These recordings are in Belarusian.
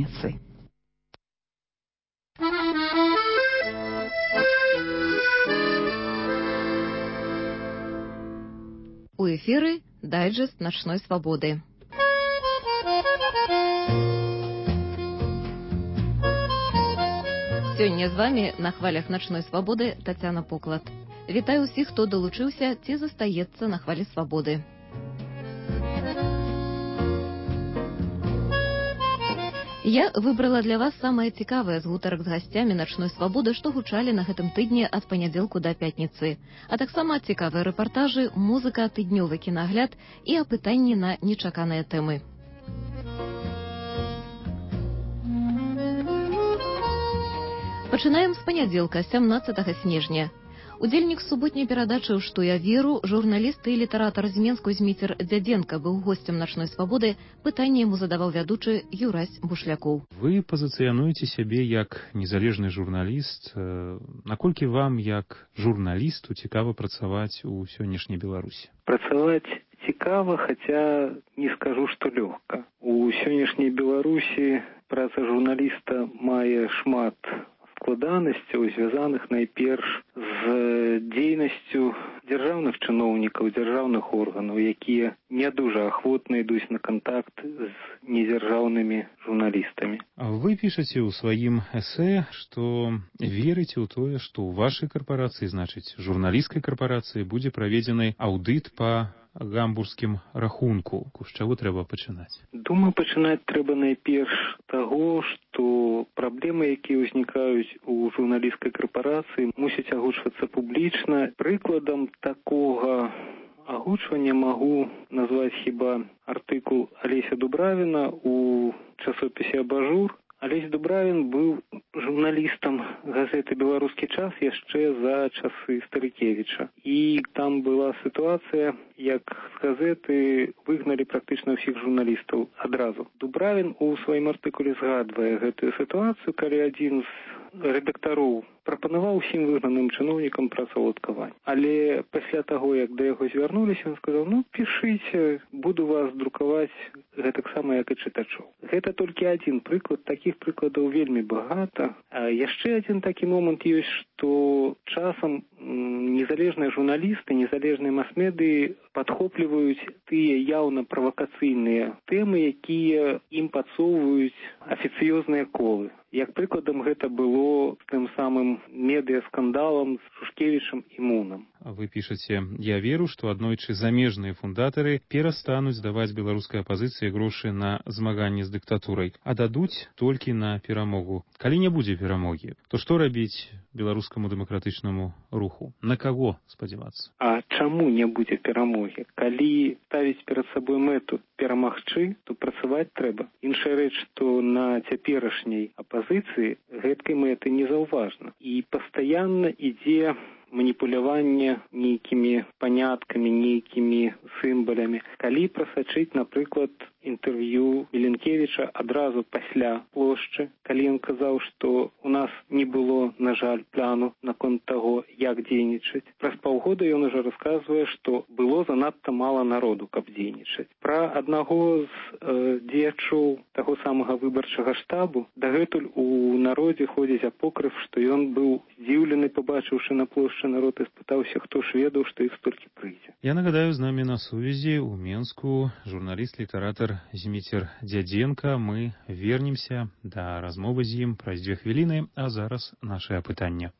У эфіры дайджэст начной свабоды. Сёння з вами на хвалях начной свабоды Тацяна Поклад. Вітаю ўсіх, хто далучыўся ці застаецца на хвалі свабоды. Я выбрала для вас самае цікавае з гутарак з гасцямі начной свабоды, што гучалі на гэтым тыдні ад панядзелку да пятніцы. А таксама цікавыя рэпартажы, музыка, тыднёвы кінагляд і апытанні на нечаканыя тэмы. Пачынаем з панядзелка, 17 снежня. Удзельнік суботняй перадачы «Што я веру», журналіст і літаратар з Менску Зміцер Дзядзенка быў госцем начной свабоды. Пытанне яму задаваў вядучы Юрась Бушлякоў. Вы пазіцыянуеце сябе як незалежны журналіст. Наколькі вам, як журналісту, цікава працаваць у сённяшняй Беларусі? Працаваць цікава, хаця не скажу, што лёгка. У сённяшняй Беларусі праца журналіста мае шмат складанасцяў, звязаных найперш з дзейнасцю дзяржаўных чыноўнікаў, дзяржаўных органаў, якія не дужа ахвотна ідуць на кантакт з недзяржаўнымі журналістамі. Вы пішаце ў сваім эсэ, што верыце ў тое, што ў вашай карпорацыі, значыць, журналісцкай карпорацыі, будзе праведзены аўдыт па гамбургскім рахунку. З чаго трэба пачынаць? Думаю, пачынаць трэба найперш таго, што праблемы, якія ўзнікаюць у журналісцкай карпорацыі, мусяць агучвацца публічна. Прыкладам такога агучвання магу назваць хіба артыкул Алеся Дубравіна у часопісе «Абажур». Алесь Дубравін быў журналістам газеты «Беларускі час» яшчэ за часы Старыкевіча. І там была сітуацыя, як з газеты выгналі практычна ўсіх журналістаў адразу. Дубравін у сваім артыкуле згадвае гэтую сітуацыю, калі адзін з рэдактароў прапанаваў усім выгнаным чыноўнікам працаўладкаваць. Але пасля таго, як да яго звярнуліся, ён сказаў, пішыце, буду вас друкаваць гэтаксама, як і чытачоў. Гэта толькі адзін прыклад, такіх прыкладаў вельмі багата. А яшчэ адзін такі момант ёсць, што часам незалежныя журналісты, незалежныя мас-медыі падхопліваюць тыя яўна правакацыйныя тэмы, якія ім падсоўваюць афіцыёзныя колы. Як прыкладам гэта было з тым самым медыаскандалам з Шушкевічам і Мунам. Вы пішаце, я веру, што аднойчы замежныя фундатары перастануць даваць беларускай апазіцыі грошы на змаганне з дыктатурай, а дадуць толькі на перамогу. Калі не будзе перамогі, то што рабіць беларускаму дэмакратычнаму руху? На каго спадзявацца? А чаму не будзе перамогі? Калі ставіць перад сабой мэту перамагчы, то працаваць трэба. Іншая рэч, што на цяперашняй апазіцыі гэткай мэты не заўважна. І пастаянна ідзе маніпуляванне нейкімі паняткамі, нейкімі сімвалямі. Калі прасачыць, напрыклад, інтэрв'ю Міленкевіча адразу пасля плошчы, калі ён казаў, што у нас не было, на жаль, плану наконт таго, як дзейнічаць. Праз паўгода ён ужо расказвае, што было занадта мала народу, каб дзейнічаць. Пра аднаго з дзеячоў таго самага выбарчага штабу дагэтуль у народзе ходзіць апокрыф, што ён быў здзіўлены, пабачыўшы на плошчы народ, і спытаўся, хто ж ведаў, што іх столькі прыйдзе. Я нагадаю, з намі на сувязі ў Менску журналіст-літаратар Зміцер Дзядзенка. Мы вернемся да размовы з ім праз 2 хвіліны, а зараз наше апытанне.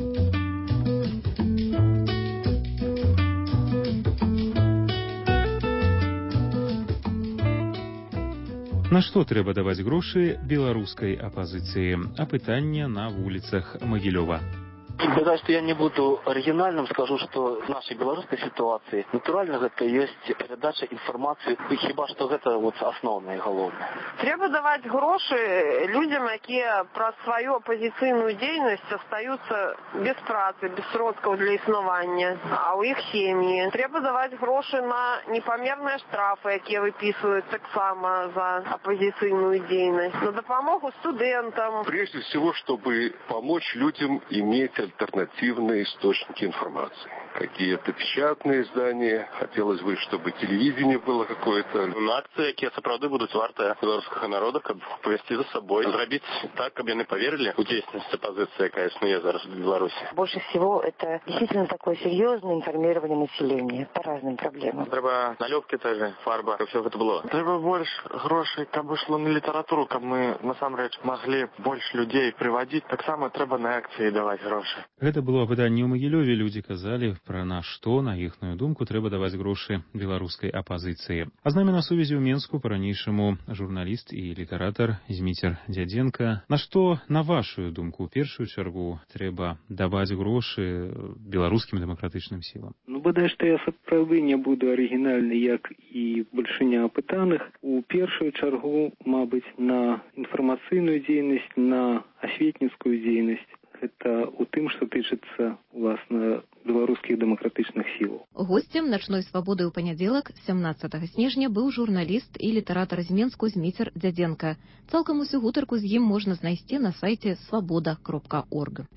На што трэба даваць грошы беларускай апазіцыі? Апытанне на вуліцах Магілёва. Беда, что я не буду оригинальным, скажу, что в нашей белорусской ситуации натурально это есть передача информации, и хіба что это вот основное и головное. Трэба даваць грошы людям, якія праз сваю апазіцыйную дзейнасць астаюцца без працы, без сродкаў для існавання, а ў іх сем'і. Трэба даваць грошы на непамерныя штрафы, якія выпісваюць таксама за апозіцыйную дзейнасць, на дапамогу студэнтам. Прежде всего, чтобы помочь людям иметь альтернативные источники информации. какие-то печатные издания. Хотелось бы, чтобы телевидение было какое-то. На акции, які сапраўды будуць вартыя беларускага народа, каб повести за собой, зрабіць так, каб яны поверили у дзейснасць оппозиции, якая існуе зараз в Беларуси. Больше всего это действительно такое серьезное информирование населения по разным проблемам. Треба налёпки тоже, фарба, каб все гэта было. Треба больше грошей, каб ішло на літаратуру, каб мы насамрэч маглі больше людей приводить. Так само треба на акции давать гроши. Гэта было апытанне ў Магілёве. Людзі казалі пра на што, на іхную думку, трэба даваць грошы беларускай апазіцыі. А з намі на сувязі ў Менску па-ранейшаму журналіст і літаратар Зміцер Дзядзенка. На што, на вашу думку, у першую чаргу трэба даваць грошы беларускім дэмакратычным сілам? Бадай што я сапраўды не буду арыгінальны, як і бальшыня апытаных. У першую чаргу, мабыць, на інфармацыйную дзейнасць, на асветніцкую дзейнасць. Гэта у тым, што тычыцца, уласна, беларускіх дэмакратычных сілаў. Госцем начной свабоды ў панядзелак, 17 снежня, быў журналіст і літаратар з Менску Зміцер Дзядзенка. Цалкам усю гутарку з ім можна знайсці на сайце свабода.орг.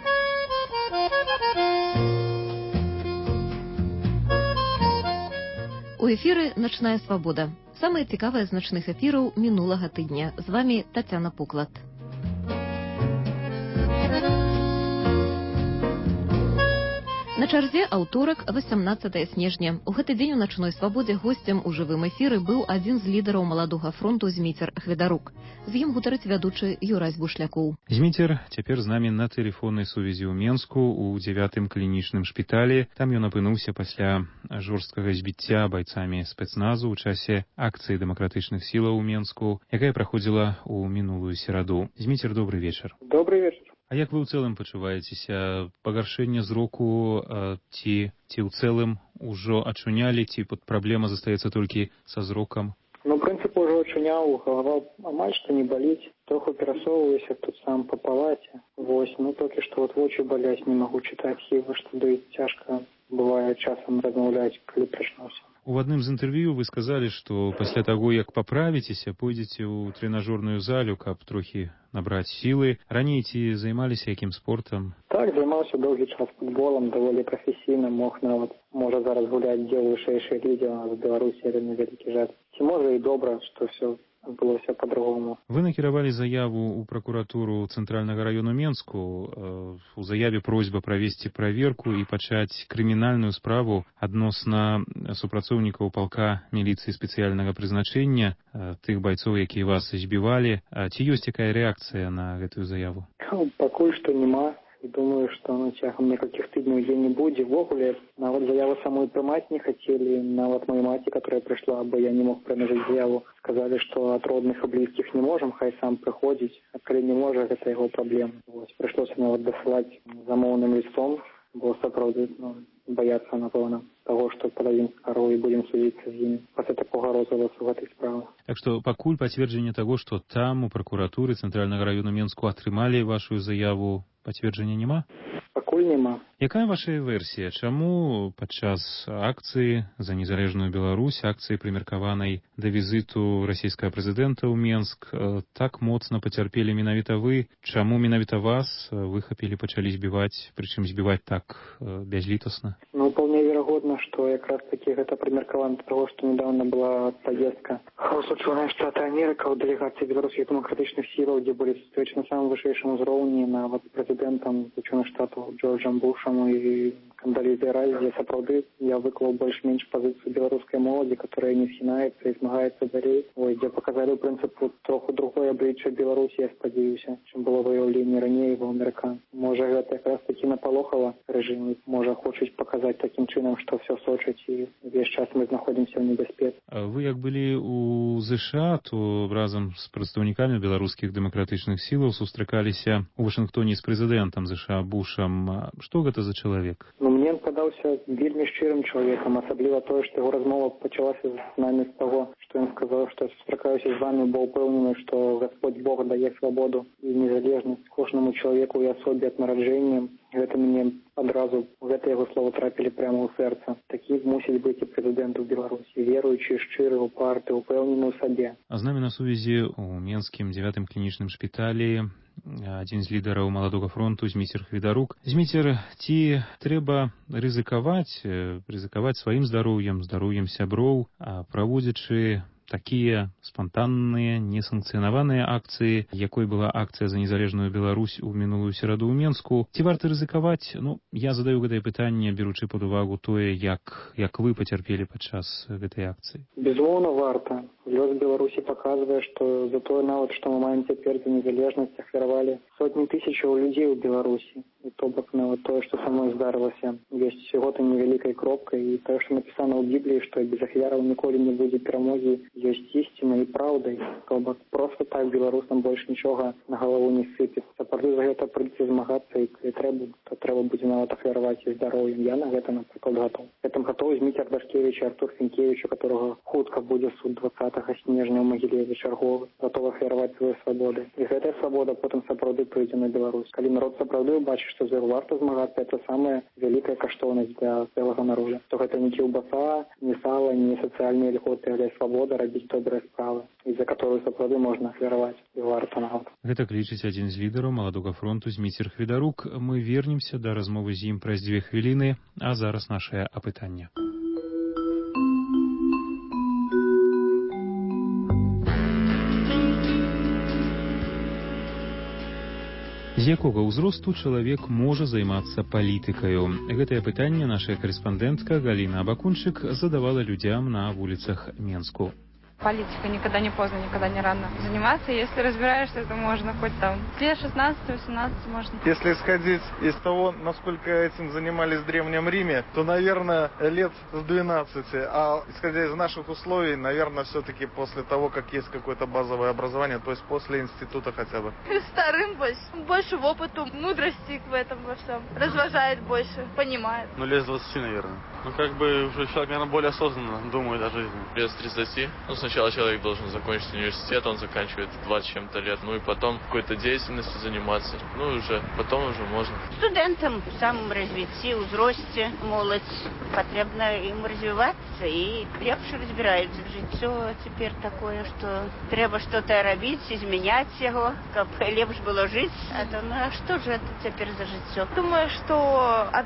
У эфіры «Начная свабода». Самыя цікавыя з начных эфіраў мінулага тыдня. З вамі Тацяна Пуклат. На чарзе аўторак, 18 снежня. У гэты дзень у начной свабодзе госцем у жывым эфіры быў адзін з лідараў маладога фронту Зміцер Хведарук. З ім гутарыць вядучы Юрась Бушлякоў. Зміцер цяпер з намі на тэлефоннай сувязі ў Менску у 9-м клінічным шпіталі. Там ён апынуўся пасля жорсткага збіцця байцамі спецназу ў часе акцыі дэмакратычных сілаў у Менску, якая праходзіла ў мінулую сераду. Зміцер, добры вечар. Добрый вечар. А як вы ў цэлым пачуваецеся? Пагаршэнне зроку ці ў цэлым ужо ачунялі, ці праблема застаецца толькі са зрокам? Прынцып ужо ачуняў, галава амаль што не баліць, троху перасоўваюся тут сам па палаце. Толькі што вочы баляць, не магу чытаць, хіба што цяжка бывае часам размаўляць, калі прачнуўся. У адным з інтэрв'ю вы сказалі, што пасля таго, як паправіцеся, пойдзеце ў трэнажорную залю, каб трохі набраць сілы. Раней ці займаліся якім спортам? Так, займаўся доўгі час футболам, даволі прафесійна, можа зараз гуляць дзе ў вышэйшай лізе, а з Беларусі вельмі вялікі жаль. Ці можа і добра, што ўсё адбылося па-другому. Вы накіравалі заяву ў пракуратуру Цэнтральнага раёну Менску. У заяве просьба правесці праверку і пачаць крымінальную справу адносна супрацоўнікаў палка міліцыі спецыяльнага прызначэння, тых байцоў, якія вас збівалі. Ці ёсць якая рэакцыя на гэтую заяву? Пакуль што няма. І думаю, што цягам некалькіх тыдняў дзе не будзе. Ввогуле, нават заяву самой прымаць не хацелі. Нават моей маці, которая прыйшла, бо я не мог прынажыць заяву, сказалі, што ад родных і блізкіх не можам, хай сам прыходзіць. А калі не можа, гэта яго праблема. Прыйшлося нават дасылаць замоўным лістом, бо сапраўды баяцца, напэўна, таго, што пададзім скаргу і будзем судзіцца з імі пасля такога розгаласу гэтай справы. Так што пакуль пацверджанне таго, што там у пракуратуры Цэнтральнага раёну Менску атрымалі вашу заяву, пацверджання няма? Пакуль няма. Якая ваша версія? Чаму падчас акцыі за незалежную Беларусь, акцыі прымеркаванай да візіту расійскага прэзідэнта ў Менск, так моцна пацярпелі менавіта вы? Чаму менавіта вас выхапілі, пачалі збіваць, прычым збіваць так бязлітасна? Вполне верагодна, што якраз такі гэта прымеркавана да таго, што недавно была паездка ў Соединенные Штаты Америка ў дэлегацыі беларускіх дэмакратычных сілаў, дзе былі сустрэчы на самым вышэйшым узроўні, нават прэзідэнтам Соединенных Штатаў Джорджам Бушам і Кандалізай Райс, дзе сапраўды я выклаў больш-менш пазіцыю беларускай моладзі, которая не схінаецца і змагаецца далей. Дзе паказалі, ў прынцыпу, троху другое аблічча Беларусі, я спадзяюся, чым было выяўленне раней ва амерыканцаў. Можа, гэта якраз такі напалохала рэжым, можа, хочуць паказаць такім чынам, што ўсё сочыць і увесь час мы знаходзімся ў небяспецы. Вы як былі ў ЗША, то разам з прадстаўнікамі беларускіх дэмакратычных сілаў сустракаліся ў Вашынгтоне з прэзідэнтам ЗША Бушам. Што гэта за чалавек? Мне ён падаўся вельмі шчырым чалавекам, асабліва тое, што яго размова пачалася з намі з таго, што ён сказаў, што сустракаюся з вамі, бо ўпэўнены, што Гасподь Бог дае свабоду і незалежнасць кожнаму чалавеку і асобе ад нараджэння. Гэта мне адразу, гэта яго слова трапілі прямо ў сэрца. Такі мусіць быць і прэзідэнт у Беларусі, веруючы, шчыры, упарты, упэўнены ў сабе. А з намі на сувязі ў Менскім 9-м клінічным шпіталі адзін з лідараў маладога фронту Зміцер Хведарук. Зміцер, ці трэба рызыкаваць сваім здароўем сяброў, праводзячы такія спантанныя, несанкцыянаваныя акцыі, якой была акцыя за незалежную Беларусь у минулую сераду ў Менску. Ці варта рызыкаваць? Я задаю гэтае пытанне, беручы пад увагу тое, як вы пацярпелі падчас гэтай акцыі. Безумоўна, варта. Лёс Беларусі паказвае, што за тое нават, што мы маем цяпер за незалежнасць, ахвяравалі сотні тысячаў людзей у Беларусі. І то бок нават тое, што са мной здарылася, ёсць всего-то невялікай кропкай. І тое, што напісана ў Бібліі, што без ахвяраў ніколі не будзе перамогі, ёсць ісціна і праўдай. То бок проста так беларусам больш нічога на галаву не сыпецца. Сапраўды за гэта прыйдзе змагацца, і калі трэба будзе нават ахвяраваць і здароўем. Я на гэта, напрыклад, гатоў. Гэтым гатовы Зміцер Дашкевіч і Артур Фінкевіч, у которого хутка будзе суд 20 снежня ў Магілеве чарговы, гатовы ахвяраваць свае свабоды. І гэтая свабода потым сапраўды прыйдзе на Беларусь. Калі народ сапраўды убачыць, што за варта змагацца, это самая вялікая каштоўнасць для цэлага народа. То гэта не кілбаса, не сала, не сацыяльныя льготы, але свабода рабіць добрыя справы, і за которую сапраўды можна ахвяраваць і варта нават. Гэта лічыць адзін з лідараў маладога фронту Зміцер Хведарук. Мы вернемся да размовы з ім праз 2 хвіліны, а зараз нашае апытанне. З якога ўзросту чалавек можа займацца палітыкаю? Гэтае пытанне наша карэспандэнтка Галіна Абакунчык задавала людзям на вуліцах Менску. Политика никогда не поздно, никогда не рано заниматься. Если разбираешься, то можно хоть там лет 16-18 можно. Если исходить из того, насколько этим занимались в Древнем Риме, то, наверное, лет с 12. А исходя из наших условий, наверное, все-таки после того, как есть какое-то базовое образование, то есть после института хотя бы. Старым больше в опыту, мудрости в этом во всем. Разважает больше, понимает. Лет с 20, наверное. Уже человек, наверное, более осознанно думает о жизни. Лет с 30. Сначала человек должен закончить университет, он заканчивает 20 чем-то лет, и потом какой-то деятельностью заниматься, потом уже можно. Студентам в самом развитии, узросте, молодь, потребно им развиваться и лепше разбираются в жыццё теперь такое, что треба что-то робить, изменять его, как лепш было жить. А что же это теперь за жыццё? Думаю, что от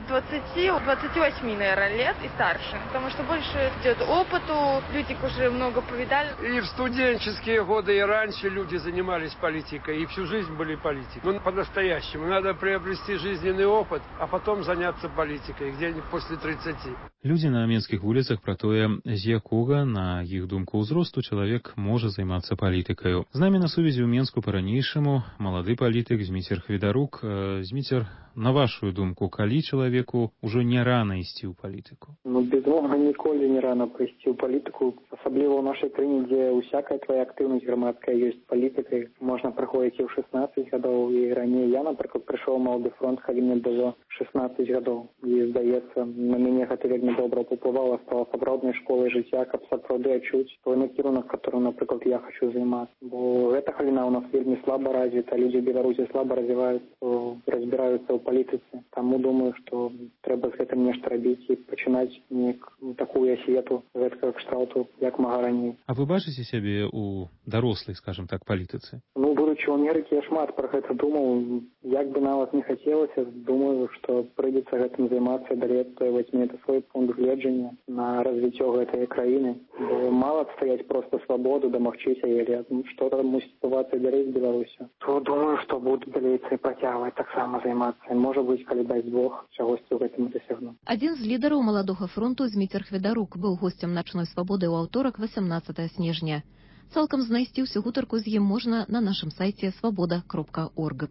20-28, наверное, лет и старше, потому что больше идет опыту, люди уже много повидали. И в студенческие годы, и раньше люди занимались политикой, и всю жизнь были политикой. По-настоящему. Надо приобрести жизненный опыт, а потом заняться политикой, где-нибудь после 30. Людзі на менскіх вуліцах пра тое, з якога, на іх думку, ўзросту чалавек можа займацца палітыкаю. З намі на сувязі ў Менску па-ранейшаму малады палітык Зміцер Хведарук. Зміцер, на вашу думку, калі чалавеку ўжо не рана ісці ў палітыку? Безумоўна, ніколі не рана прыйсці ў палітыку, асабліва ў нашай краіне, дзе ўсякая твая актыўнасць грамадская ёсць палітыкай. Можна прыходзіць і ў 16 гадоў, і раней. Я, напрыклад, прыйшоў малады фронт, калі мне было 16 гадоў. І, здаецца, на мяне гэта вельмі добра паўплывала, стала сапраўднай школай жыцця, каб сапраўды адчуць той накірунак, которым, напрыклад, я хочу займацца. Бо гэта галіна ў нас вельмі слаба развіта, людзі в Беларусі слаба развіваюцца, разбіраюцца ў палітыцы. Таму думаю, што трэба з гэтым нешта рабіць і пачынаць такую асвету гэткага кшталту, як мага раней. А вы бачыце сябе ў дарослай, скажем так, палітыцы? Будучы ў Амерыкі, я шмат пра гэта думаў. Як бы нават не хацелася, думаю, што прыйдзецца гэтым займацца, далей адстойваць менавіта свой пункт гледжання на развіццё гэтай краіны. Бо мала стаяць проста свабоду, дамагчыся яе. Што там мусіць адбывацца далей з Беларусю? То думаю, што буду далей працягваць таксама займацца. Можа быць, калі дасць Бог, чагосьці ў гэтым дасягну. Адзін з лідараў маладога фронту Зміцер Хведарук быў госцем начной свабоды ў аўторак 18 снежня. Цалкам знайсці ўсю гутарку з ім можна на нашым сайце свабода.орг.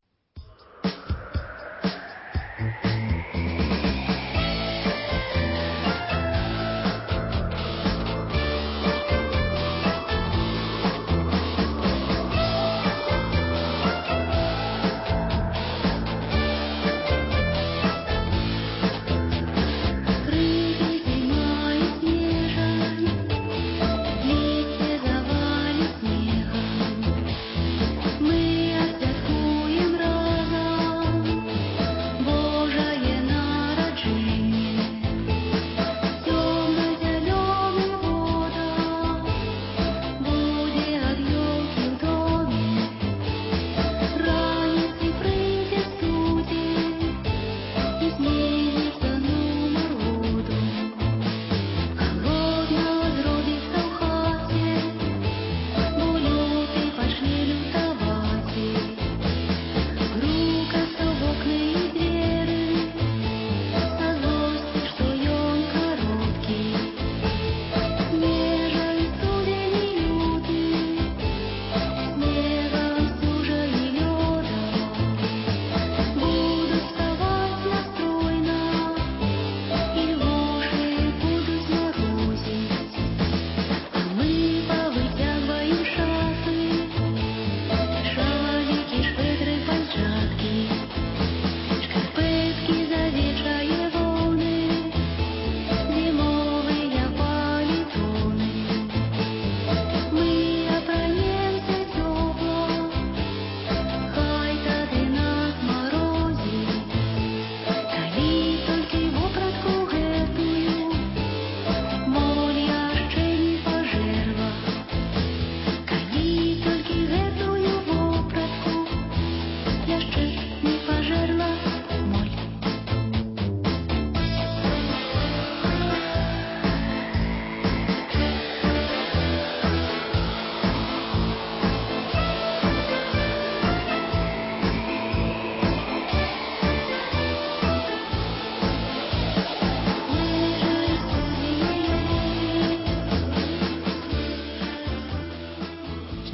Мы освяткуем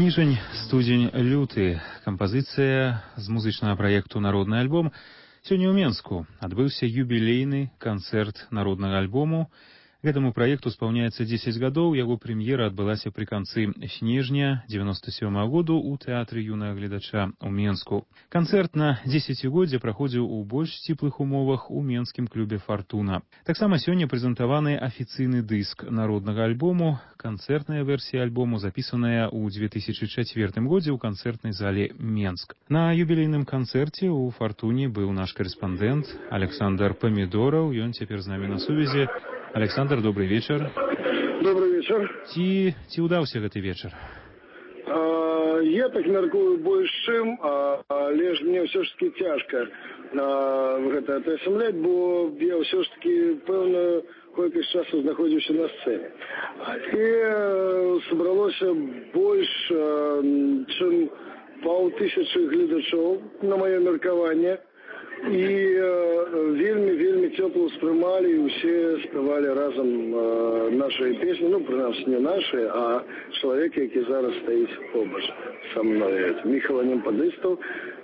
Снежень, студзень, люты. Кампазіцыя з музычнага праекту «Народны альбом». Сёння ў Менску адбыўся юбілейны канцэрт народнага альбому. Гэтаму праекту спаўняецца 10 гадоў. Яго прэм'ера адбылася пры канцы снежня 97 году ў тэатры юнага гледача ў Менску. Канцэрт на 10-годдзе праходзіў у больш цеплых умовах у менскім клубе «Фартуна». Таксама сёння прэзентаваны афіцыйны дыск народнага альбому. Канцэртная версія альбому запісаная ў 2004 годзе ў канцэртнай зале Менск. На юбілейным канцэрце ў «Фартуне» быў наш корэспандэнт Александр Помидоров. Ён цяпер з намі на сувязі. Александр, добрый вечер. Добрый вечер. Ці ўдаўся гэты вечар? Я так мяркую больш чым, але ж мне ўсё ж таки цяжка гэта атасамляць, бо я ўсё ж таки пэўную колькасць часу знаходзіўся на сцэне. І сабралося больш чым 500 гледачоў на маё меркаванне. І вельмі цёпла ўспрымалі, і ўсе спявалі разам нашыя песні, ну, прынамсі не нашыя, а чалавек, які зараз стаіць побач са мной. Міхал Анем падыстаў,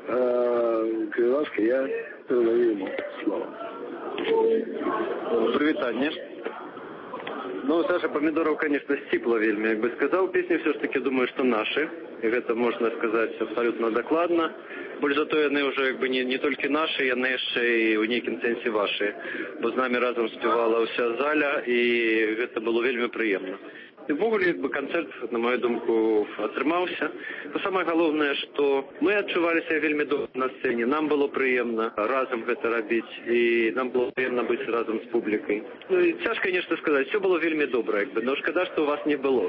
калі ласка, я перадаю ему слово. Прывітанне. Ну, Саша Помидоров, конечно, сціпла вельмі, як бы сказаў. Песні все ж таки думаю, што нашы. І гэта можна сказаць абсалютна дакладна. Больш за то яны ўжо як бы не толькі нашы, яны яшчэ і ў нейкім сэнсе вашы. Бо з намі разам спявала ўся заля, і гэта было вельмі прыемна. І ввогуле, як бы, канцэрт, на мою думку, атрымаўся. Но самае галоўнае, што мы адчуваліся вельмі добра на сцэне. Нам было прыемна разам гэта рабіць, і нам было прыемна быць разам з публікай. Ну, і цяжка нешта сказаць, все было вельмі добра, як бы, но шкада, што у вас не было.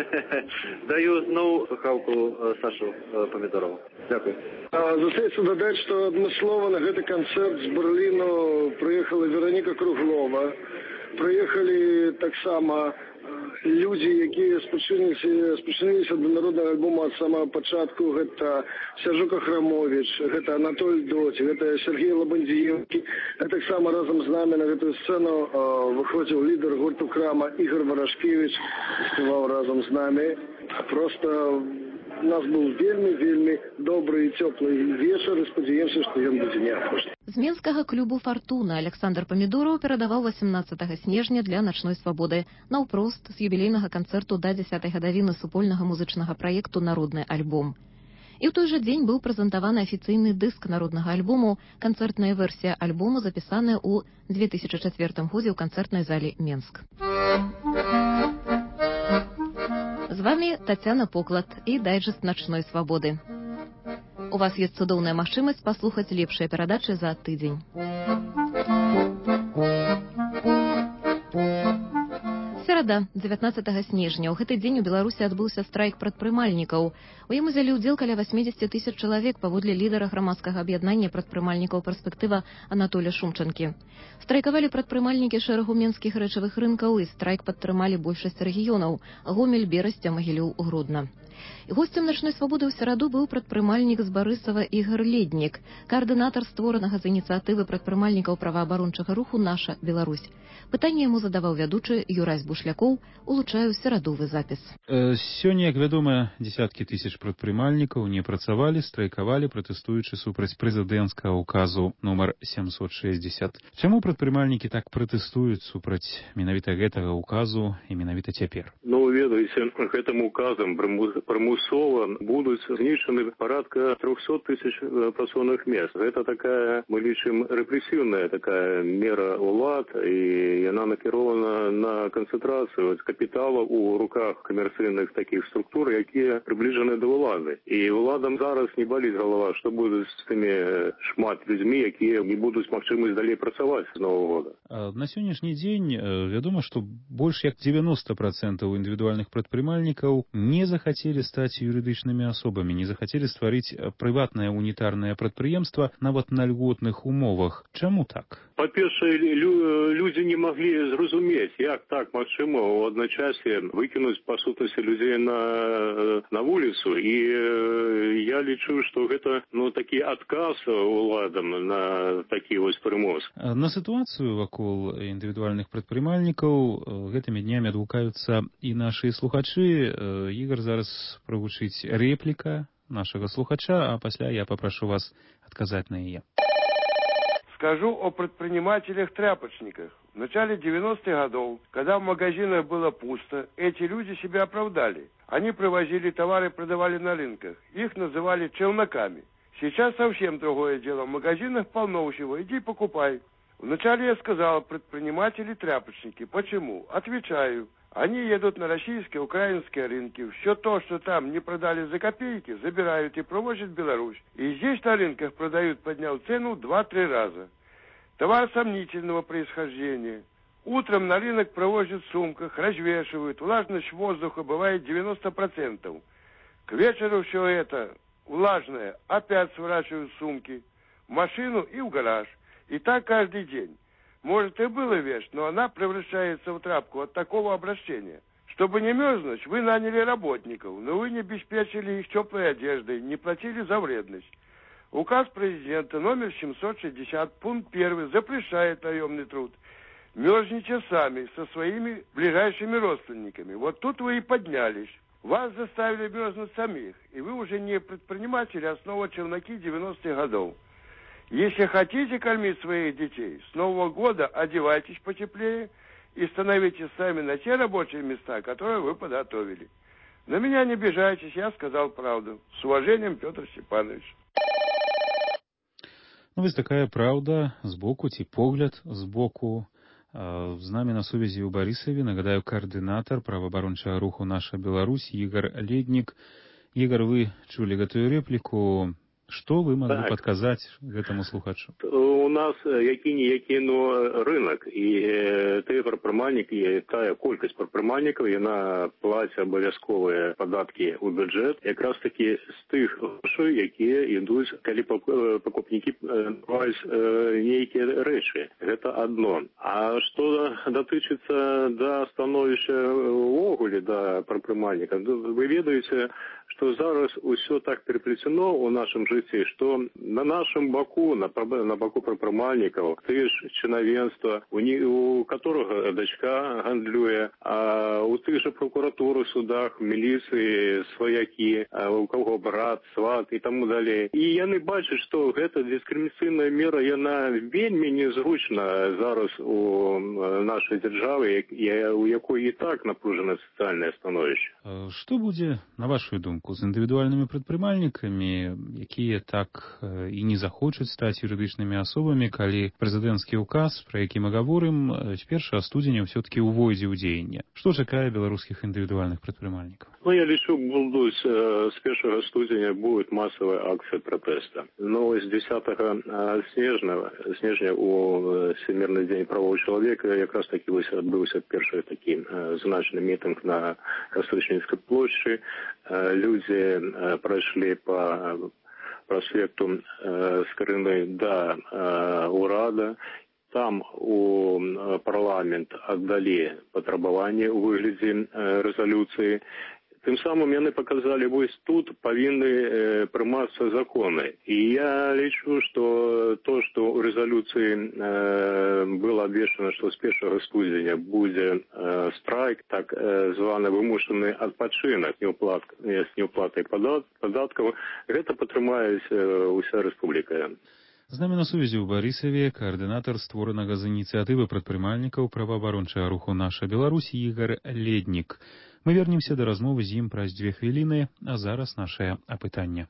Даю зноў слухаўку Сашу Помидорову. Дякую. Застаецца дадаць, што адмыслова на гэты канцэрт з Берліну прыехала Вероніка Круглова. Прыехалі таксама людзі, якія спачыніліся да народнага альбома ад самага пачатку. Гэта Сяржук Ахрамович, гэта Анатоль Доць, гэта Сергей Лабандзіевкі. А таксама разам з намі на гэтую сцэну выходзіў лідар гурту «Крама» Ігор Варашкевіч, спяваў разам з намі. Просто у нас быў вельмі добры і цёплы вечар, і спадзяемся, што ён будзе не апошні. З менскага клубу «Фартуна» Александр Помидоров перадаваў 18 снежня для «Начной свабоды» наўпрост з юбілейнага канцэрту да 10-й гадавіны супольнага музычнага праекту «Народны альбом». І ў той жа дзень быў прэзентаваны афіцыйны дыск народнага альбому, канцэртная версія альбому, запісаная ў 2004 годзе ў канцэртнай зале Менск. З вами Тацяна Поклад і дайджэст «Начной свабоды». У вас ёсць цудоўная магчымасць паслухаць лепшыя перадачы за тыдзень. Серада, 19 снежня. У гэты дзень у Беларусі адбыўся страйк прадпрымальнікаў. У ім узялі ўдзел каля 80 000 чалавек паводле лідара грамадскага аб'яднання прадпрымальнікаў «Перспектыва» Анатоля Шумчанкі. Страйкавалі прадпрымальнікі шэрагу менскіх рэчавых рынкаў, і страйк падтрымалі большасць рэгіёнаў – Гомель, Берасця, Магілёў, Гродна. Госцем «Начной свабоды» ў сераду быў прадпрымальнік з Барысава Ігар Леднік, каардынатар створанага з ініцыятывы прадпрымальнікаў праваабарончага руху «Наша Беларусь». Пытанне яму задаваў вядучы Юрась Бушлякоў, улучшаю серадовы запіс. Сёння, як вядома, десяткі тысяч прадпрымальнікаў не працавалі, страйкавалі, пратэстуючы супраць прэзідэнцкага указу нумар 760. Чаму прадпрымальнікі так пратэстуюць супраць менавіта гэтага указу і менавіта цяпер? Ну, ведаеце, гэтым указам прымусова будуць знішчаны парадка 300 000 працоўных мест. Гэта такая, мы лічым, рэпрэсіўная такая мера ўлад, і яна накірована на канцэнтрацыю капітала ў руках камерцыйных такіх структур, якія прыбліжаны да ўлады. І ўладам зараз не баліць галава, што будуць з тымі шмат людзьмі, якія не будуць магчымасць далей працаваць з Новага года. На сённяшні дзень вядома, што больш як 90% індывідуальных прадпрымальнікаў не захацелі стаць юрыдычнымі асобамі, не захацелі стварыць прыватнае унітарнае прадпрыемства нават на льготных умовах. Чаму так? Па-першае, людзі не маглі зразумець, як так магчыма ў адначасе выкінуць, па сутнасці, людзей на вуліцу. І я лічу, што гэта такі адказ уладам на такі вось прымус. На сітуацыю вакол індывідуальных прадпрымальнікаў гэтымі днямі адгукаюцца і нашы слухачы. Ігор зараз прагучыць рэпліка нашага слухача, а пасля я попрошу вас адказаць на яе. Скажу о предпринимателях-тряпочниках. В начале 90-х годов, когда в магазинах было пусто, эти люди себя оправдали. Они привозили товары, продавали на рынках. Их называли челноками. Сейчас совсем другое дело. В магазинах полно всего. Иди покупай. Вначале я сказал предприниматели-тряпочники. Почему? Отвечаю. Они едут на российские, украинские рынки. Все то, что там не продали за копейки, забирают и провозят в Беларусь. И здесь на рынках продают, поднял цену 2-3 раза. Товар сомнительного происхождения. Утром на рынок провозят в сумках, развешивают. Влажность воздуха бывает 90%. К вечеру все это влажное опять сворачивают в сумки, в машину и в гараж. И так каждый день. Может, и была вещь, но она превращается в тряпку от такого обращения. Чтобы не мерзнуть, вы наняли работников, но вы не обеспечили их теплой одеждой, не платили за вредность. Указ президента номер 760, пункт 1, запрещает наемный труд. Мерзните сами со своими ближайшими родственниками. Вот тут вы и поднялись. Вас заставили мерзнуть самих, и вы уже не предприниматели, а снова челноки 90-х годов. Если хотите кормить своих детей, с Нового года одевайтесь потеплее и становитесь сами на те рабочие места, которые вы подготовили. На меня не обижайтесь, я сказал правду. С уважением, Петр Степанович. Ну, вось такая праўда з боку ці погляд з боку. З намі на сувязі ў Барысаве, нагадаю, коаардынатар праваабарончага руху «Наша Беларусь» Ігор Леднік. Ігор, вы чулі гэтую рэпліку. Што вы маглі падказаць гэтаму слухачу? У нас які-ніякі рынок, і тыя прадпрымальнікі, тая колькасць прадпрымальнікаў, яна плаціць абавязковыя падаткі ў бюджэт, якраз такі з тых грошай, якія ідуць, калі пакупнікі набываюць нейкія рэчы. Гэта адно. А што датычыцца да становішча ўвогуле да прадпрымальніка, вы ведаеце, што зараз усё так переплетено ў нашым жыцці, што на нашым баку, на баку прадпрымальнікаў, тыя ж чынавенства, у которого дачка гандлюе, а у тых жа прокуратуры, судах, міліцыі, сваякі, у кого брат, сват і таму далей. І яны бачаць, што гэта дыскрымінацыйная мера, яна вельмі незручна зараз у нашай дзяржаве, у якой і так напружана сацыяльнае становішча. Што будзе, на вашу думку, з індывідуальнымі прадпрымальнікамі, якія так і не захочуць стаць юрыдычнымі асобамі, калі прэзідэнцкі ўказ, пра які мы гаворым, з 1 студзеня ўсё-такі ўвойдзе ў дзеянне? Што чакае беларускіх індывідуальных прадпрымальнікаў? Ну, я лічу, с 1 студзеня будет массовая акция протеста. Но с 10 снежня у Всемирный день правоў чалавека якраз таки адбыўся першы такі значны мітынг на Кастрычніцкай плошчы. Люди пройшли по проспекту Скрыны до Урада. Там у парламент аддалі патрабаванні ў выглядзе рэзалюцыі. Тым самым яны показалі, вось тут павінны прымацца законы. І я лічу, што то, што ў рэзалюцыі было абвешчана, што з 1 студзеня будзе страйк, так званы вымушаны адпачынак з неўплатай падаткаў, гэта падтрымаюць уся рэспубліка. З намі на сувязі ў Барысаве коаардынатар створанага з ініцыятывы прадпрымальнікаў праваабарончага руху «Наша Беларусь» Ігор Леднік. Мы вернемся да размовы з ім праз 2 хвіліны, а зараз нашае апытанне.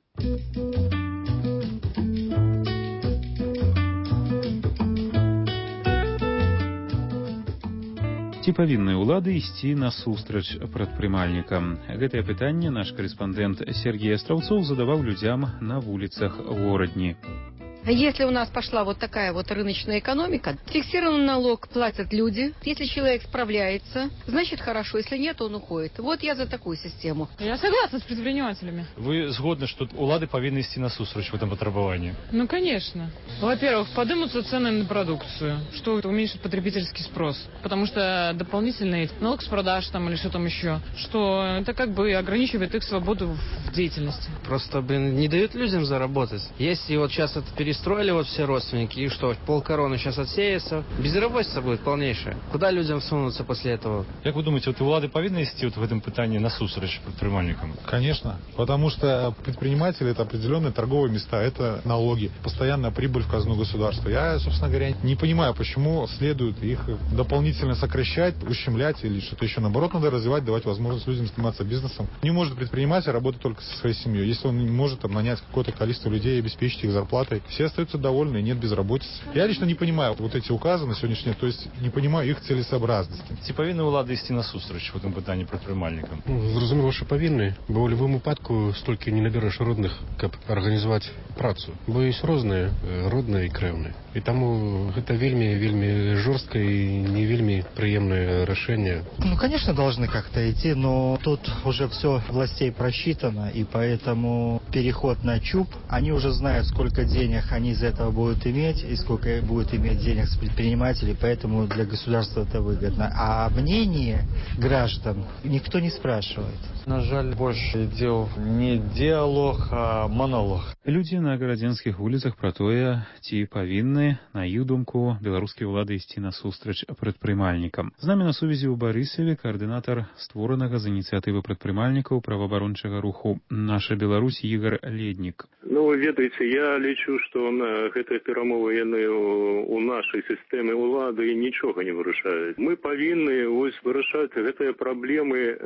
Ці павінны ўлады ісці насустрач прадпрымальнікам? Гэтае пытанне наш корэспандэнт Сергей Астраўцоў задаваў людзям на вуліцах горадні. Если у нас пошла вот такая вот рыночная экономика, фиксированный налог платят люди. Если человек справляется, значит хорошо. Если нет, он уходит. Вот я за такую систему. Я согласна с предпринимателями. Вы згодны, что улады повинны идти насустрач в этом потребовании? Ну, конечно. Во-первых, поднимутся цены на продукцию, что уменьшит потребительский спрос. Потому что дополнительный налог с продаж там или что там еще, что это как бы ограничивает их свободу в деятельности. Просто, не дают людям заработать. Если вот сейчас это перестроить перестроили вот все родственники, и что, полкороны сейчас отсеется, безработица будет полнейшая. Куда людям сунуться после этого? Как вы думаете, вот и влады повинны идти вот в этом питании насусрач предпринимателям? Конечно, потому что предприниматели — это определенные торговые места, это налоги, постоянная прибыль в казну государства. Я, собственно говоря, не понимаю, почему следует их дополнительно сокращать, ущемлять или что-то еще. Наоборот, надо развивать, давать возможность людям заниматься бизнесом. Не может предприниматель работать только со своей семьей. Если он не может нанять какое-то количество людей и обеспечить их зарплатой, все остаются довольны, нет безработицы. Я лично не понимаю вот эти указы на сегодняшний день, то есть не понимаю их целесообразности. Ці повинні влади йти насустрач в этом питанні предпринимальникам? Зрозуміло, що повинні, бо у будь-якому випадку стільки не набереш родних, щоб організувати працю. Бо є різні, родне і кревне. І тому це вельми жорстке і не вельми приємне рішення. Ну, конечно, должны как-то идти, но тут уже все властей просчитано, и поэтому переход на ЧУП, они уже знают, сколько денег они из этого будут иметь, и сколько будет иметь денег с предпринимателей, поэтому для государства это выгодно. А мнение граждан никто не спрашивает. На жаль, больше ідзе не діалог, а монолог. Людзі на гарадзенскіх вуліцах пра тое, ці павінны, на іх думку, беларускія ўлады ісці насустрач прадпрымальнікам. З намі на сувязі ў Барысаве каардынатар створанага з ініцыятывы прадпрымальнікаў праваабарончага руху «Наша Беларусь» Ігор Леднік. Ну, ведаеце, я лічу, што гэтыя перамовы яны у нашай сістэме ўлады нічога не вырашаюць. Мы павінны вырашаць гэтыя праблемы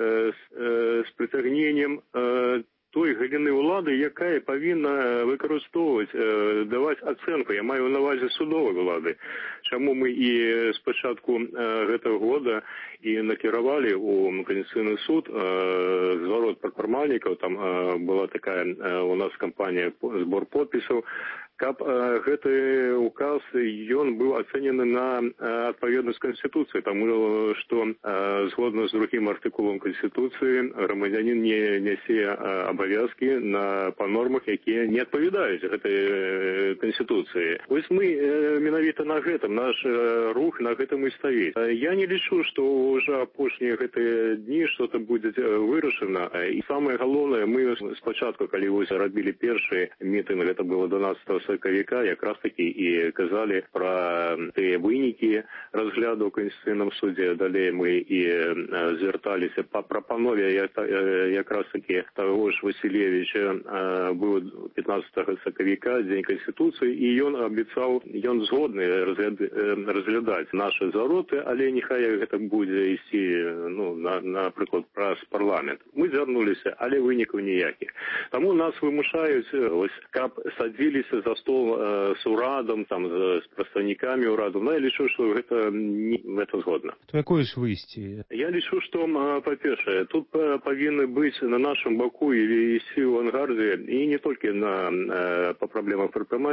з прыцягненнем той галіны ўлады, якая павінна выкарыстоўваць, даваць ацэнку. Я маю на ўвазе судовай улады. Чаму мы і спачатку гэтага года і накіравалі ў Конституцыйны суд зварот прадпрымальнікаў, там была такая у нас кампанія збор подпісаў, каб гэты указ, ён быў ацэнены на адпаведнасць Конституцыі, таму што згодна з другім артыкулам Конституцыі грамадзянін не нясе абавязкі па нормах, якія не адпавядаюць гэтай Конституцыі. Вось мы менавіта на гэтым, наш рух на гэтым і стаіць. Я не лічу, што ўжо апошнія гэтыя дні што-то будзе вырашана. І самае галоўнае, мы спачатку, калі вось рабілі першы мітынг, гэта было 12 сакавіка, якраз такі і казалі пра тыя вынікі разгляду ў Конституцыйным судзе. Далей мы і звярталіся па прапанове якраз такі таго ж Васілевіча, быў 15 сакавіка, дзень Конституцыі, і ён абяцаў, ён згодны разглядаць нашы звароты, але няхай гэта будзе ісці, напрыклад, праз парламент. Мы звярнуліся, але вынікаў ніякіх. Таму нас вымушаюць, каб садзіліся за стол с урадом, там, с прадстаўнікамі ўраду. Я лічу, што гэта згодна. То якое ж выйсце? Я лічу, што, па-першае, тут павінны быць на нашым баку і ісці ў авангардзе, і не толькі па праблемах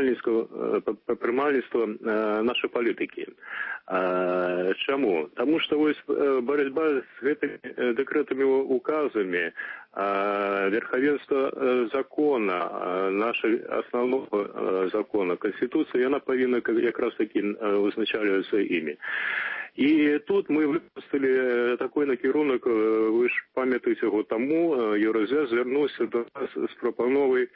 прадпрымальніцтва нашай палітыкі. Чаму? Таму што вось барацьба з гэтымі дэкрэтамі указамі, верховенство закона, нашего основного закона, Конституции, она повинна как раз таки узначаливаться ими. И тут мы выпустили такой накірунок, вы ж пам'ятаєте його тому, ЮРЗ звернувся до нас з пропановою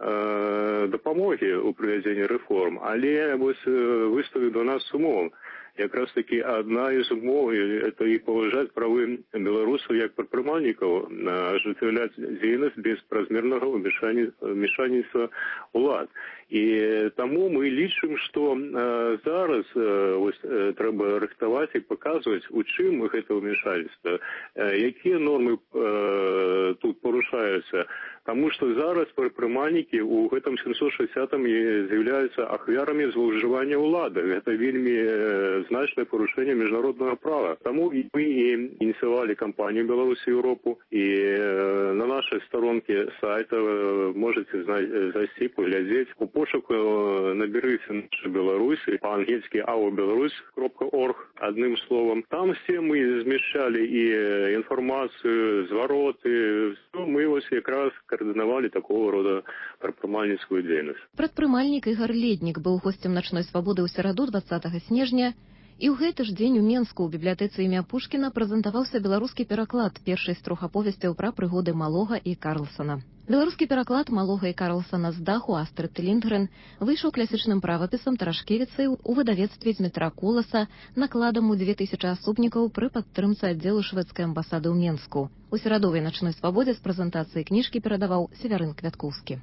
допомоги у проведенні реформ, але ось виставив до нас умов. Якраз таки одна из умов – это и поважать правы белорусов як предпринимальников, осуществлять деятельность без празмерного вмешательства улад. І тому ми лічимо, що зараз ось треба рихтувати і показувати, у чим це вмішательство, які норми тут порушаються. Тому що зараз предпринимальники у этом 760-м з'являються ахвярами зловживання влади. Це вельми значне порушення міжнародного права. Тому ми ініціювали кампанію «Білорусі Європу». І на нашій сторонці сайту можете зайти, поглядіти. У пошуку наберіться «Наша Білорусь», по-англійськи aobelarus.org, одним словом. Там всі ми зміщали і інформацію, звороти. Ми ось якраз координували такого рода прадпрымальніцкую дзейнасць. Прадпрымальнік Ігор Леднік быў госцем «Начной свабоды» ў сераду 20 снежня І ў гэты ж дзень у Менску ў бібліятэцы імя Пушкіна прэзентаваўся беларускі пераклад першай з 3 аповесцяў пра прыгоды Малога і Карлсона. Беларускі пераклад Малога і Карлсона з даху Астрыд Ліндгрен выйшаў класічным правапісам Тарашкевіцай у выдавецтве Дмітра Коласа накладам у 2000 асобнікаў пры падтрымцы аддзелу шведскай амбасады ў Менску. У серадовай начной свабодзе з прэзентацыі кніжкі перадаваў Севярын Квяткоўскі.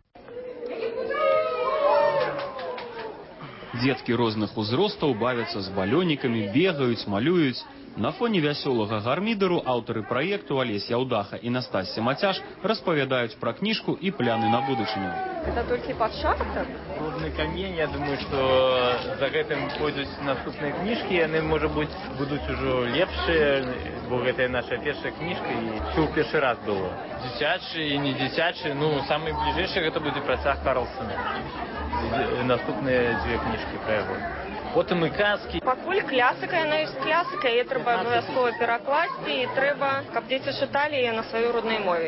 Дзеткі розных узростаў бавяцца з балёнікамі, бегаюць, малююць. На фоне вясёлага гармідару аўтары праекту Алесь Яўдаха і Настасья Мацяж распавядаюць пра кніжку і пляны на будучыню. Это толькі пачатак? Клубны камень, я думаю, што за гэтым пойдуць наступныя кніжкі, яны, можа быць, будуць ужо лепшыя, бо гэта наша першая кніжка і ўсё ў першы раз было. Дзіцячы і не дзіцячы, самы бліжэйшы гэта будзе працяг Карлсона. Наступныя 2 кніжкі пра яго. Потым і казкі. Пакуль клясіка, яна ёсць клясіка, яе трэба абавязкова перакласці, і трэба, каб дзеці чыталі яе на сваёй роднай мове.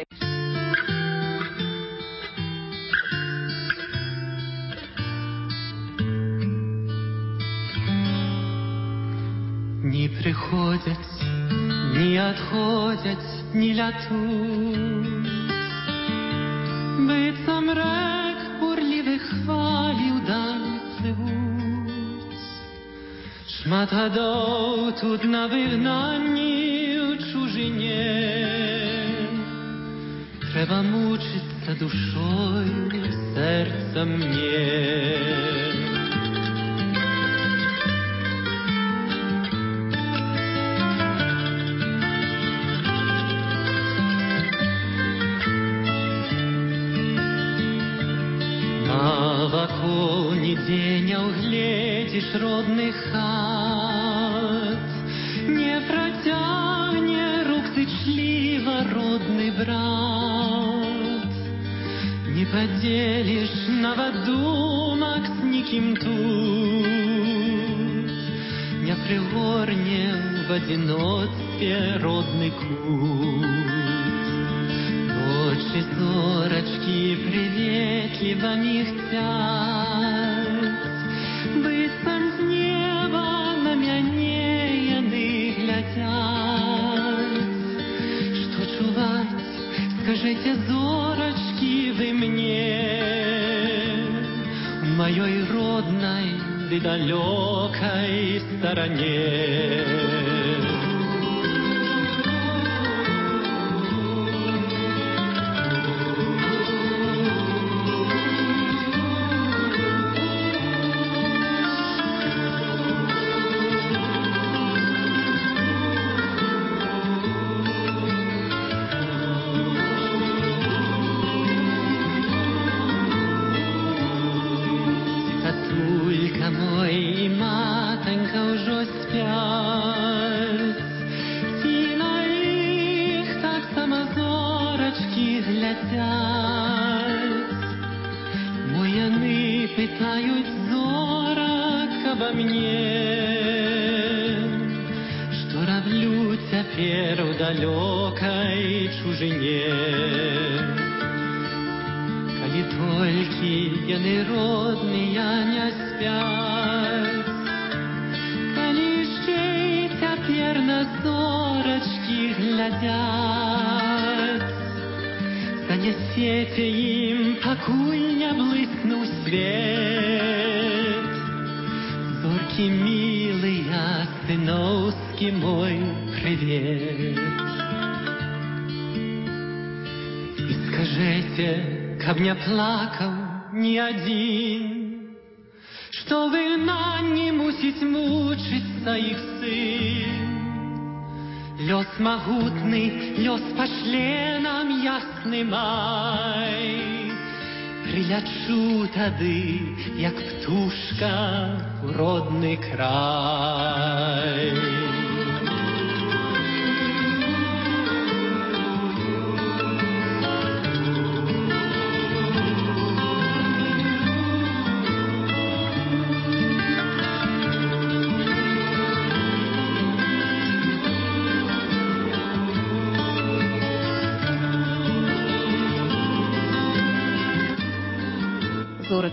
Не приходять, не отходять, не лятуть. Быццам рэк бурлівых хвалей удаль пливуть. Шмат гадоў тут на вигнанні у чужине. Треба мучиться душою, серцем мне. Вакол нідзе не ўгледзіш родных хат, не працягне рук зычліва родны брат, не падзеліш нават думак з нікім тут, не прыгорне в адзіноцтве родны кут. Очі зорочки приветливо мігтять, быццам з неба на мяне яны глядять. Што чуваць, скажите, зорочки, вы мне, у маёй роднай ды далёкай старане. Питают зорок обо мне, что роблю теперь в далекой чужине. Коли только яны родные не спят, коли еще теперь на зорочки глядят, занесете им, покуль не блыснул свет. Зорки милые, сыновский мой привет. И скажите, каб не плакал ни один, что вина не мусить мучиться их сын. Лёс могутный, лёс пошле нам ясный май. Прилячу тады, як птушка в родный край.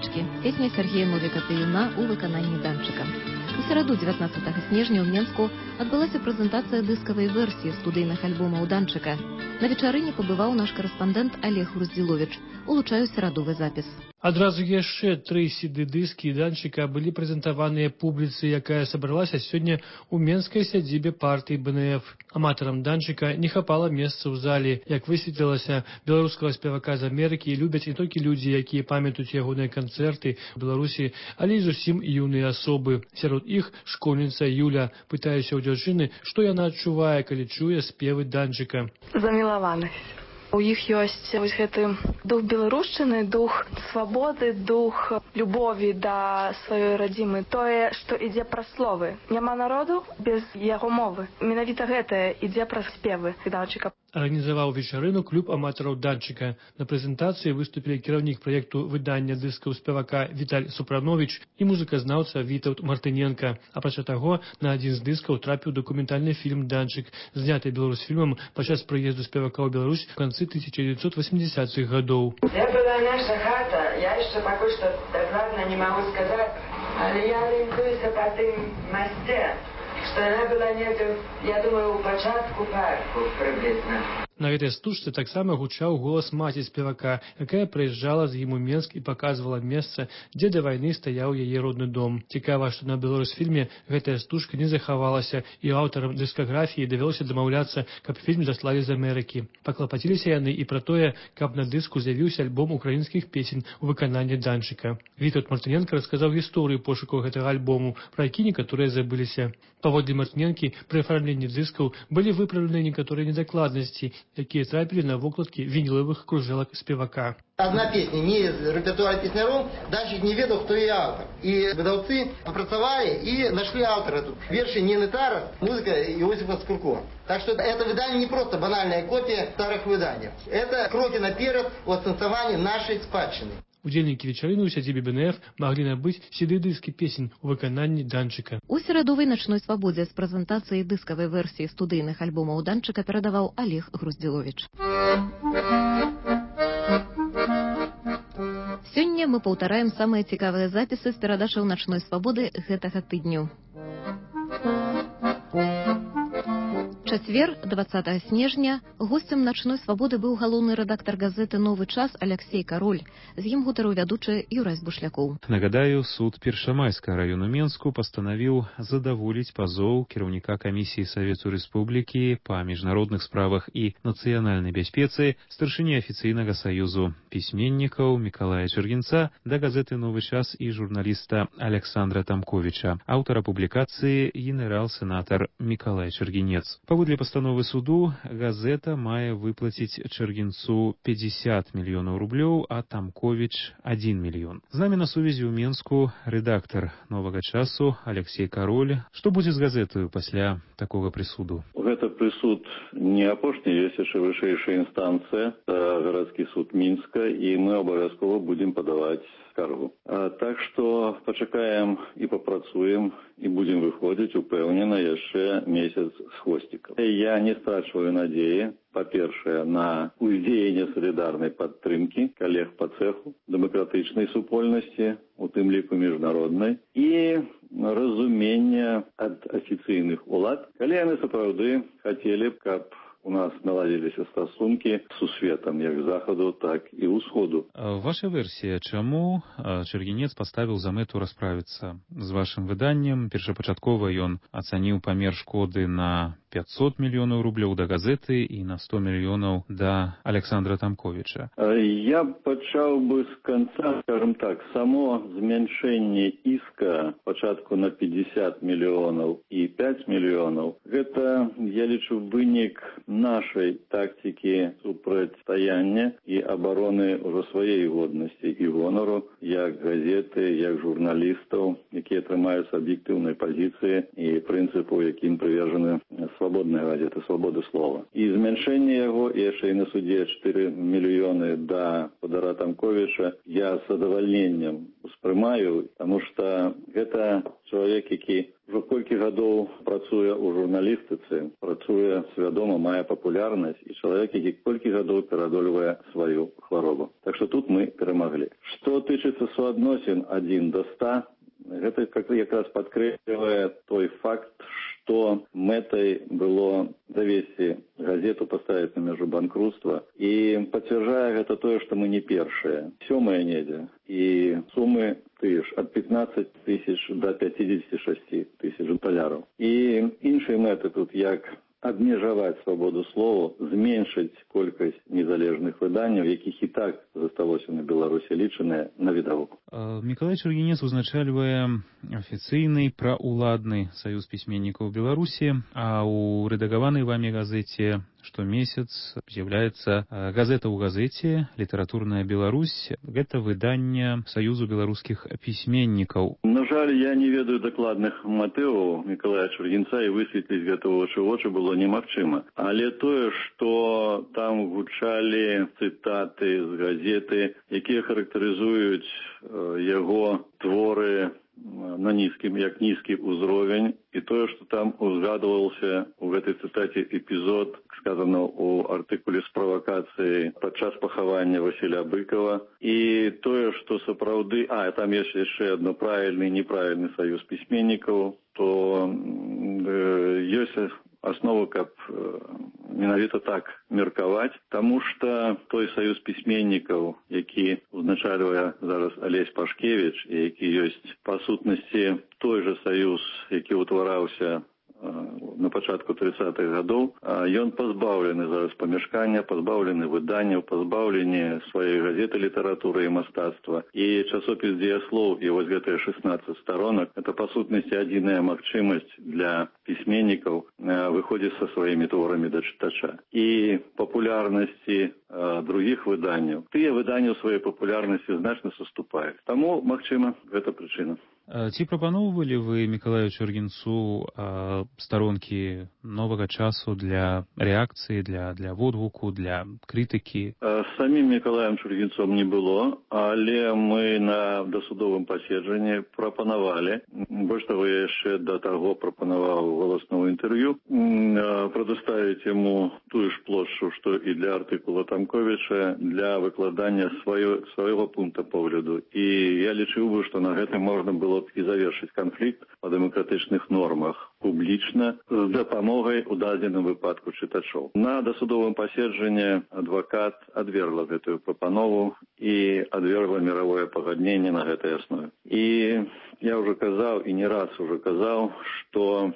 Птички. Песня Сергея Новика-Паюна у выкананні Данчыка. У сераду 19 снежня ў Менску адбылася прэзентацыя дыскавай версіі студыйных альбомаў Данчыка. На вечарыне пабываў наш карэспандэнт Олег Груздзіловіч. Улучаю серадовы запіс. Адразу яшчэ 3 CD-дыскі Данчыка былі прэзентаваныя публіцы, якая сабралася сёння ў менскай сядзібе партыі БНФ. Аматарам Данчыка не хапала месца ў зале. Як высветлілася, беларускага спевака з Амерыкі любяць не толькі людзі, якія памятаюць ягоныя канцэрты ў Беларусі, але і зусім юныя асобы. Сярод іх школьніца Юля. Пытаюся ў дзяўчыны, што яна адчувае, калі чуе спевы Данчыка. Замілаванасць. У іх ёсць вось гэты дух беларушчыны, дух свабоды, дух любові да сваёй радзімы. Тое, што ідзе праз словы. Няма народу без яго мовы. Менавіта гэтае ідзе праз спевы Данчыка. Арганізаваў вечарыну клуб аматараў Данчыка. На прэзентацыі выступілі кіраўнік праекту выдання дыскаў спевака Віталь Супранович і музыказнаўца Вітаўт Мартыненка. Апрача таго, на адзін з дыскаў трапіў дакументальны фільм «Данчык», зняты беларусфільмам падчас прыезду спевака ў Беларусь у канцы 1980-х гадоў. Де была наша хата, я яшчэ пакуль што дакладна не магу сказаць, але я арыентуюся па тым масце, што яна была недзе, я думаю, у пачатку парку прыблізна. На гэтай стужцы таксама гучаў голас маці спевака, якая прыязджала з ім у Менск і паказвала месца, дзе да вайны стаяў яе родны дом. Цікава, што на беларусфільме гэтая стужка не захавалася, і аўтарам дыскаграфіі давялося дамаўляцца, каб фільм даслалі з Амерыкі. Паклапаціліся яны і пра тое, каб на дыску з'явіўся альбом украінскіх песень у выкананні Данчыка. Вітаўт Мартыненка расказаў гісторыю пошукаў гэтага альбому, пра які некаторыя забыліся. Паводле Мартыненкі, пры афармленні дыскаў былі выпраўлены некаторыя недакладнасці, якія трапілі на вокладкі вініловых кружэлак спевака. Одна песня не из репертуара песняров, Данчык не ведал, кто и автор. И выдавцы попрацавали и нашли автора тут. Верши Нины Тарас, музыка Иосифа Скурко. Так что это выдание не просто банальная копия старых выданий. Это кроки наперед от станцевания нашей спадщины. Удзельнікі вечарыны ў сядзібе БНФ маглі набыць CD-дыскі песень у выкананні Данчыка. У серадовай начной свабодзе з прэзентацыяй дыскавай версіі студыйных альбомаў Данчыка перадаваў Олег Груздзіловіч. Сёння мы паўтараем самыя цікавыя запісы з перадачаў начной свабоды гэтага тыдню. Чацвер, 20 снежня, госцем начной свабоды быў галоўны рэдактар газеты «Новы час» Алексей Кароль. З ім гутарыў вядучы Юрась Бушлякоў. Нагадаю, суд Першамайскага району Менску пастанавіў задаволіць пазоў кіраўніка камісіі Савету Рэспублікі па міжнародных справах і нацыянальнай бяспецы старшыні афіцыйнага саюзу пісьменнікаў Мікалая Чэргінца да газеты «Новы час» і журналіста Александра Тамковіча, аўтара публікацыі генерал-сенатар Мікалай Чэргінец. Паводле пастановы суду, газета мае выплаціць Чэргінцу 50 мільёнаў рублёў, а Тамковіч 1 мільён. З намі на сувязі ў Менску рэдактар «Новага часу» Алексей Кароль. Што будзе з газетаю пасля такога прысуду? Гэта прысуд не апошні, ёсць яшчэ вышэйшая інстанцыя, гарадскі суд Мінска, і мы абавязкова будзем падаваць скаргу. Так што пачакаем і папрацуем, і будзем выходзіць упэўнена яшчэ месяц з хвосцікам. Я не страчваю надзеі, па-першае, на ўздзеянне салідарнай падтрымкі калег па цэху, дэмакратычнай супольнасці, у тым ліку міжнароднай, і разумення ад афіцыйных улад, калі яны сапраўды хацелі б, каб у нас наладзіліся стасункі з сусветам, як захаду, так і ўсходу. Ваша версія, чаму Чэргінец паставіў за мэту расправіцца з вашым выданнем? Першапачаткова ён ацаніў памер шкоды на 500 мільёнаў рублёў да газеты і на 100 мільёнаў да Александра Тамковіча. Я пачаў бы з канца, скажем так, само змяншэнне іска пачатку на 50 мільёнаў і 5 мільёнаў. Гэта, я лічу, вынік нашай тактыкі супрацьстаяння і абароны ўжо сваёй годнасці і гонару, як газеты, як журналістаў, якія трымаюцца аб'ектыўнай пазіцыі і прынцыпу, якім прывержаны свабодная газета, свабоды слова. І змяншэнне яго, і яшчэ і на суде 4 мільёны да Падара Тамковіча, я з задавальненнем успрымаю, потому что это человек, які уже колькі гадоў працуе ў журналістыцы, працуе свядома, мае папулярнасць, і чалавек, які колькі гадоў перадольвае сваю хваробу. Так что тут мы перамаглі. Што тычыцца суадносін 1 до 100, гэта якраз падкрэслівае той факт, што мэтай было давесці газету, паставіць на мяжу банкрутства, і пацвярджае гэта тое, што мы не першыя. 7-е недзе, і сумы тыя ж ад 15 тысяч до 56 тысяч даляраў. І іншыя мэты тут як абмежаваць свабоду слова, зменшыць колькасць незалежных выданняў, якіх і так засталося на Беларусі лічаныя на відавоку. Мікалай Чаргінец узначальвае афіцыйны праўладны саюз пісьменнікаў Беларусі, а ў рэдагаванай вамі газеце штомесяц з'яўляецца газета ў газеце «Літаратурная Беларусь». Гэта выданне Саюзу беларускіх пісьменнікаў. На жаль, я не ведаю дакладных матываў Мікалая Чаргінца, і высветліць гэта вочы ў вочы было немагчыма. Але тое, што там гучалі цытаты з газеты, якія характарызуюць яго творы на нізкім, як нізкі ўзровень, і тое, што там узгадываўся у гэтай цытаце эпізод, сказано ў артыкуле з правакацыяй падчас пахавання Васіля Быкова, і тое, што сапраўды, там ёсць яшчэ адно правільны і неправільны саюз пісьменнікаў, то ёсць аснову, каб менавіта так меркаваць, таму што той саюз пісьменнікаў, які узначальвае зараз Алесь Пашкевіч, і які ёсць па сутнасці той жа саюз, які ўтвараўся на пачатку 30-х гадоў, ён пазбаўлены зараз памяшкання, пазбаўлены выданняў, пазбаўлены сваёй газеты літаратуры і мастацтва. І часопіс «Дзеяслоў» і вось гэтыя 16 сторонак, это па сутнасці адзіная магчымасць для пісьменнікаў выходзіць са сваімі творамі да чытача. І папулярнасці другіх выданняў, тыя выданні ў сваёй папулярнасці значна саступаюць. Таму, магчыма, гэта прычына. Ці прапаноўвалі вы Мікалаю Чаргінцу старонкі новага часу для рэакцыі, для водгуку, для крытыкі? Самім Мікалаем Чаргінцом не было, але мы на дасудовым паседжанні прапанавалі, больш таго, я яшчэ да таго прапанаваў галоснага інтэрв'ю, прадоставіць яму тую ж плошчу, што і для артыкула Тамковіча, для выкладання свайго пункта погляду. І я лічыў бы, што на гэтым можна было б і завершыць канфлікт па дэмакратычных нормах публічна з дапамогай у дадзеным выпадку чытачоў. На дасудовым паседжанні адвакат адвергла гэтую прапанову і адвергла міравое пагадненне на гэтай аснове. І я ўжо казаў, і не раз уже казаў, што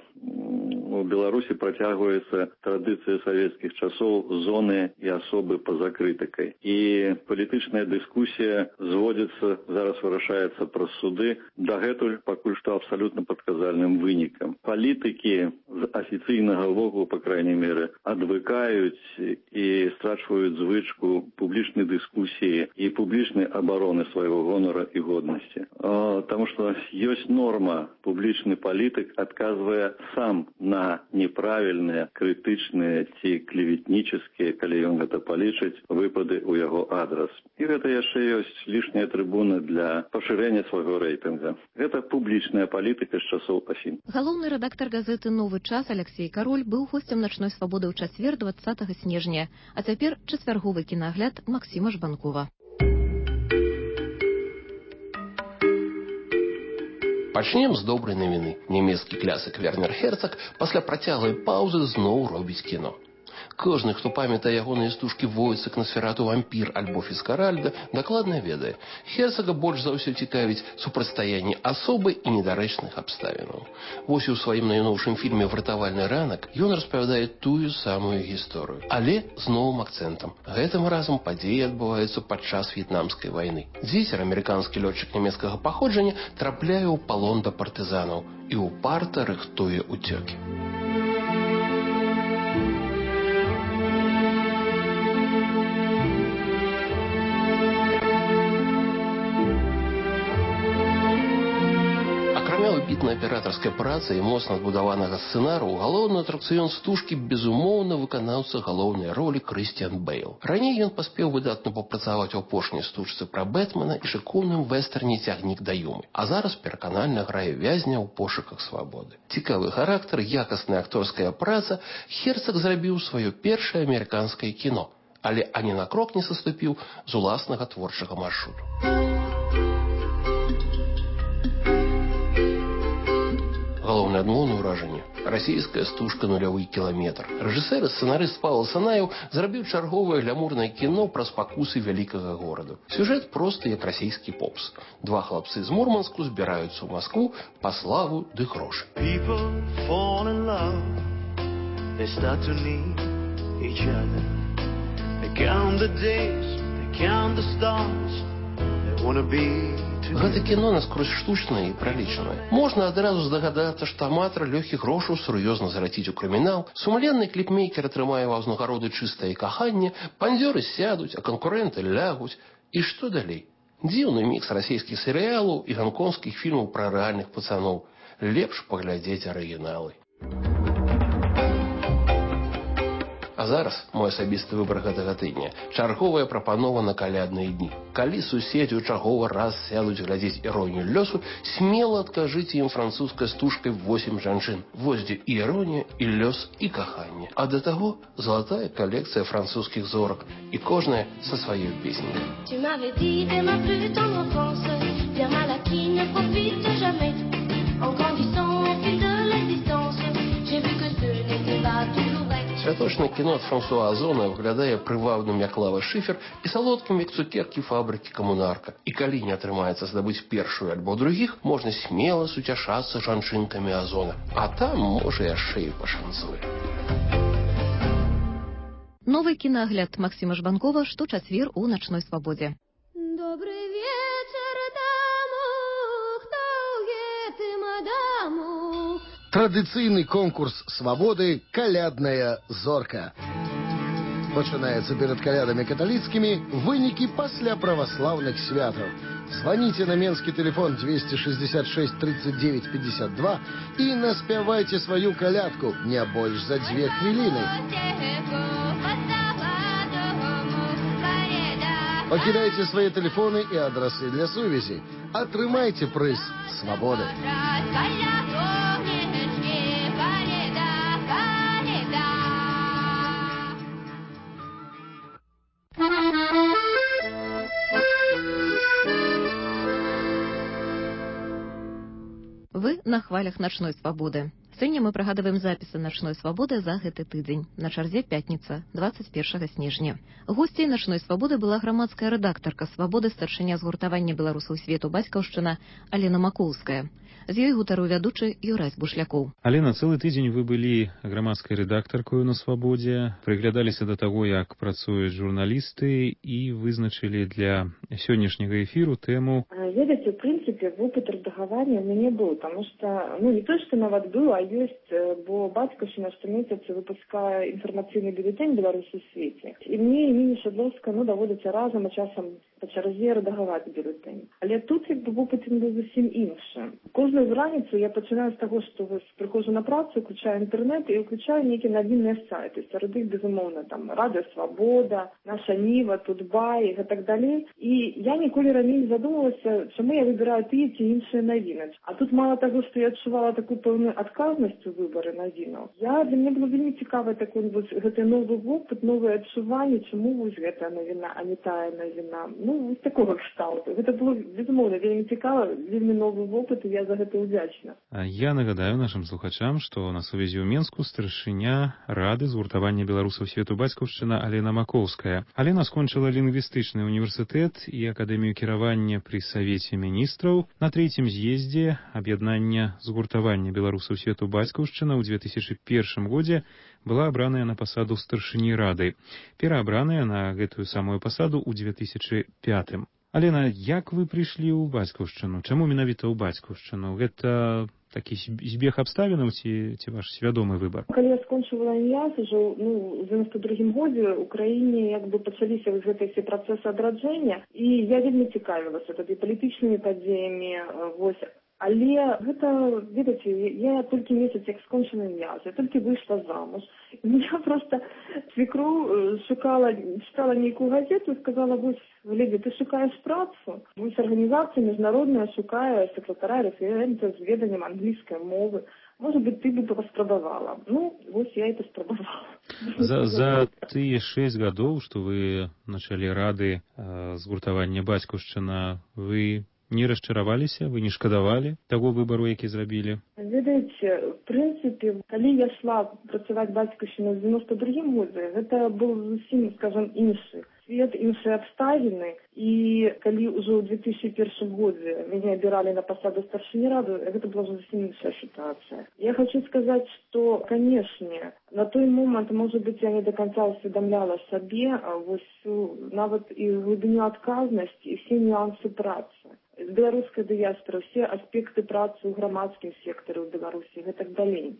у Беларусі працягваецца традыцыя савецкіх часоў зоны і асобы па-за крытыкай. І палітычная дыскусія зводзіцца, зараз вырашаецца праз суды, дагэтуль пакуль што абсалютна прадказальным вынікам. Палітыкі з афіцыйнага боку, па крайней меры, адвыкаюць і страчваюць звычку публічнай дыскусіі і публічнай абароны свайго гонара і годнасці. Таму што ёсць норма, публічны палітык адказвае сам на неправільныя, крытычныя ці клеветнічаскія, калі ён гэта палічыць, выпады ў яго адрас. І гэта яшчэ ёсць лішняя трыбуна для пашырэння свайго рэйтынга. Гэта публічная палітыка з часоў Асін. Галоўны рэдактар газеты «Новы час» Алексей Кароль быў госцем начной свабоды ў чацвер 20 снежня, а цяпер чацвярговы кінагляд Максіма Жбанкова. Пачнем з добрай навіны. Нямецкі клясык Вернер Херцаг пасля працяглай паўзы зноў робіць кіно. Кожны, хто памятае ягоныя стужкі «Войцак», «Носферату вампір» альбо «Фіскаральда», дакладна ведае. Херцага больш за ўсё цікавіць супрацьстаянне асобы і недарэчных абставінаў. Вось і ў сваім найноўшым фільме «Вратавальны ранак» ён распавядае тую самую гісторыю. Але з новым акцэнтам. Гэтым разам падзеі адбываюцца падчас в'етнамскай вайны. Дзесер, амерыканскі лётчык нямецкага паходжання, трапляе ў палон да партызанаў і ўпарта рыхтуе ўцёкі. Акрамя выбітнай аператарскай працы і моцна адбудаванага сцэнару, галоўны атракцыён стужкі безумоўна выканаўца галоўнай ролі Крыстіан Бэйл. Раней ён паспеў выдатна папрацаваць у апошняй стужцы пра Бэтмена і шыкоўным вэстэрне «Цягнік да Юмы». А зараз пераканальна грае вязня ў пошуках свабоды. Цікавы характар, якасная акторская праца, Херцаг зрабіў сваё першае амерыканскае кіно, але ані на крок не саступіў з уласнага творчага маршруту. Галоўнае адмоўнае ўражанне – расійская стужка «Нулявы кіламетр». Рэжысэр і сцэнарыст Павел Санаеў зрабіў чарговае глямурнае кіно пра спакусы вялікага гораду. Сюжэт просты, як расійскі попс. Два хлапцы з Мурманску збіраюцца ў Маскву па славу ды грошы. Гэта кіно наскрозь штучнае і пралічанае. Можна адразу здагадацца, што аматар лёгкіх грошаў сур'ёзна зараціць у крымінал, сумленны кліпмейкер атрымае ва ўзнагароды чыстае каханне, пандзёры сядуць, а канкурэнты лягуць. І што далей? Дзіўны мікс расійскіх серыялаў і ганконгскіх фільмаў пра рэальных пацаноў. Лепш паглядзець арыгіналы. А зараз мой асабісты выбар гэтага тыдня. Чарговая прапанова на калядныя дні. Калі суседзі ў чарговы раз сядуць глядзець іронію лёсу, смела адкажыце ім французскай стужкай 8 жанчын. Вось дзе і іронія, і лёс, і каханне. А да таго залатая калекцыя французскіх зорак. І кожная са сваёй песняй. Святочнае кіно ад Франсуа Озона выглядае прывабным, як лава шыфер, і салодкім, як цукеркі фабрыкі Камунарка. І калі не атрымаецца здабыць першую альбо другіх, можна смела суцяшацца жанчынкамі Озона. А там, можа, яшчэ і пашанцуе. Новы кінагляд Максима Жбанкова шточацвер у «Начной свабодзе». Добрый вечер таму, хто ў гэтым адаму. Традыцыйны конкурс свабоды «Калядная зорка». Пачынаецца перад калядамі каталіцкімі, вынікі пасля праваслаўных святаў. Званіце на менскі тэлефон 266 39 52 і наспявайце сваю калядку не больш за 2 хвіліны. Пакідайце свае тэлефоны і адрасы для сувязі. Атрымайце прыз свабоды. Вы на хвалях «Начной свабоды». Сёння мы прыгадваем запісы «Начной свабоды» за гэты тыдзень. На чарзе пятніца, 21 снежня. Госцей «Начной свабоды» была грамадская рэдактарка «Свабоды», старшыня згуртавання беларусаў свету «Бацькаўшчына» Алена Макоўская. З ёй гутарыў ведучы Юрась Бушлякоў. Алена, цэлы тыдзень вы былі грамадскай рэдактаркою на «Свабодзе», прыглядаліся да таго, як працуюць журналісты і вызначылі для сённяшняга эфіру тэму. Ведаце, в прынцыпе, вопыт рэдагавання ў мяне быў, таму што, не то, што нават быў, а ёсць, бо Бацькаўшчына штомесяц выпускае інфармацыйны бюлетень «Беларусь у свеце». І мне, і Міні Шадлоўска, даводзіцца разам, а часам па чарзе рэдагаваць бюлетень. Але тут, вопыт быў зусім іншы. Кожную раніцу я пачынаю з таго, што прыходжу на працу, уключаю інтэрнэт і уключаю нейкія навінныя сайты. Сярод іх, безумоўна, там Радыё Свабода, Наша Ніва, Тутбай і гэтак далей. І я ніколі раней не задумалася, чаму я выбіраю тыя ці іншыя навіны. А тут мала таго, што я адчувала такую пэўную адказнасць у выбары навінаў. Для мяне было вельмі цікава такой гэты новы вопыт, новыя адчуванні, чаму вось гэтая навіна, а не тая навіна. Вось такога кшталту. Гэта было, безумоўна, вельмі цікава, вельмі новы вопыт, і я за гэта удзячна. Я нагадаю нашим слухачам, што на сувязі ў Менску старшыня Рады згуртавання беларусаў свету Бацькаўшчына Алена Макоўская. Алена скончыла лінгвістычны універсітэт і акадэмію кіравання пры Савеце міністраў. На 3-м з'ездзе аб'яднання згуртавання беларусаў свету Бацькаўшчына ў 2001 годзе была абраная на пасаду старшыні Рады, пераабраная на гэтую самую пасаду ў 2005. Алена, як вы прыйшлі ў Бацькаўшчыну? Чаму менавіта ў Бацькаўшчыну? Гэта такі збег абставінаў ці ваш свядомы выбар? Калі я скончыла УНИАС, ужо ў 92 годзе ў краіне пачаліся гэтыя все працэсы адраджэння, і я вельмі цікавілася тады палітычнымі падзеямі, Але гэта, ведаце, я толькі месяц як скончыла вяз, я толькі выйшла замуж. І меня просто свекру читала нейкую газету и сказала: вось, Леди, ты шукаешь працу? Вось организация международная шукае секретаря референта з веданнем англійської мови. Может быть, ты бы паспрабавала. Ну, вось я и паспрабавала. За тыя 6 гадоў, што вы началі рады згуртавання «Бацькаўшчына», вы не расчараваліся, вы не шкадавалі таго выбару, які зрабілі? Ведаеце, в прынцыпе, калі я шла працаваць «Бацькаўшчыну» в 92-м годзе, гэта быў зусім, скажем, іншы свет, іншыя абставіны. І калі ўжо ў 2001 годзе мяне абіралі на пасаду старшыні рады, гэта была зусім іншая сітуацыя. Я хочу сказаць, што, канешне, на той момант, может быть, я не до конца усведомляла сабе нават і глыбіню адказнасці і все нюансы працы. З беларускай дыяспоры, все аспекты працы ў грамадскім сектары ў Беларусі і так далей.